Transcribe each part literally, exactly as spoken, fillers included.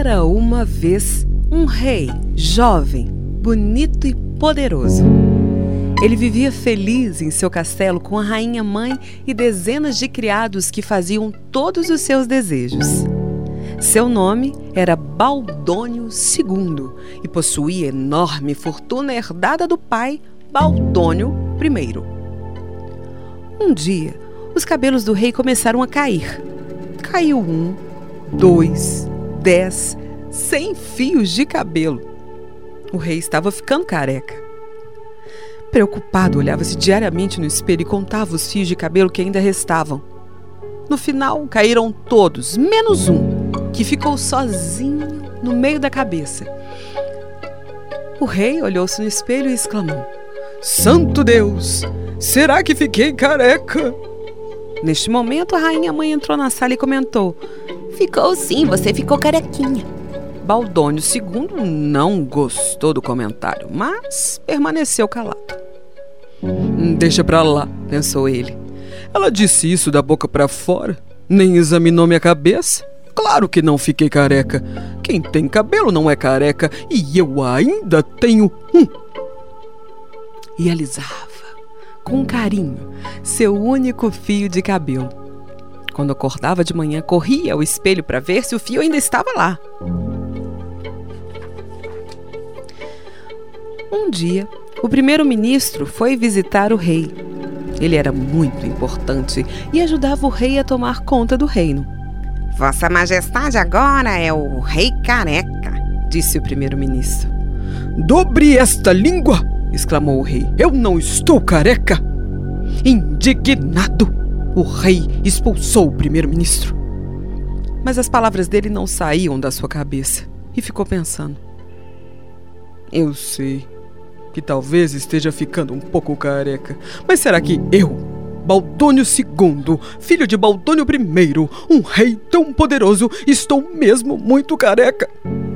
Era uma vez um rei jovem, bonito e poderoso. Ele vivia feliz em seu castelo com a rainha-mãe e dezenas de criados que faziam todos os seus desejos. Seu nome era Baldônio segundo e possuía enorme fortuna herdada do pai Baldônio primeiro. Um dia, os cabelos do rei começaram a cair. Caiu um, dois, dez, cem fios de cabelo. O rei estava ficando careca. Preocupado, olhava-se diariamente no espelho e contava os fios de cabelo que ainda restavam. No final, caíram todos, menos um, que ficou sozinho no meio da cabeça. O rei olhou-se no espelho e exclamou: "Santo Deus! Será que fiquei careca?" Neste momento, a rainha-mãe entrou na sala e comentou: "Ficou sim, você ficou carequinha." Baldônio segundo não gostou do comentário, mas permaneceu calado. "Deixa pra lá", pensou ele. "Ela disse isso da boca pra fora, nem examinou minha cabeça. Claro que não fiquei careca. Quem tem cabelo não é careca, e eu ainda tenho um." E alisava com carinho seu único fio de cabelo. Quando acordava de manhã, corria ao espelho para ver se o fio ainda estava lá. Um dia, o primeiro-ministro foi visitar o rei. Ele era muito importante e ajudava o rei a tomar conta do reino. "Vossa Majestade agora é o Rei Careca", disse o primeiro-ministro. "Dobre esta língua!" exclamou o rei. "Eu não estou careca!" Indignado, o rei expulsou o primeiro-ministro. Mas as palavras dele não saíam da sua cabeça e ficou pensando: "Eu sei que talvez esteja ficando um pouco careca, mas será que eu, Baldônio segundo, filho de Baldônio primeiro, um rei tão poderoso, estou mesmo muito careca?"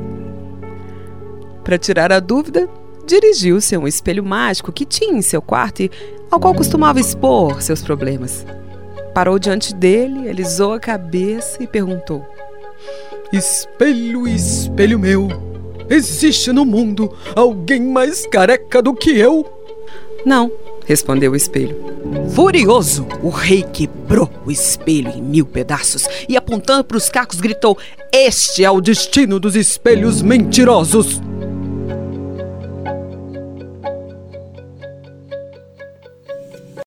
Para tirar a dúvida, dirigiu-se a um espelho mágico que tinha em seu quarto e ao qual costumava expor seus problemas. Parou diante dele, alisou a cabeça e perguntou: "Espelho, espelho meu, existe no mundo alguém mais careca do que eu?" "Não", respondeu o espelho. Furioso, o rei quebrou o espelho em mil pedaços e, apontando para os cacos, gritou: "Este é o destino dos espelhos mentirosos!